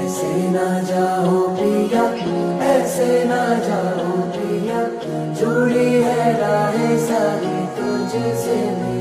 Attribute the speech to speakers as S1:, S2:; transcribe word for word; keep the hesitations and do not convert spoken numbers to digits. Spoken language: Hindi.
S1: ऐसे ना जाओ पिया, ऐसे ना जाओ पिया, जुड़ी है राहें सारी तुझसे।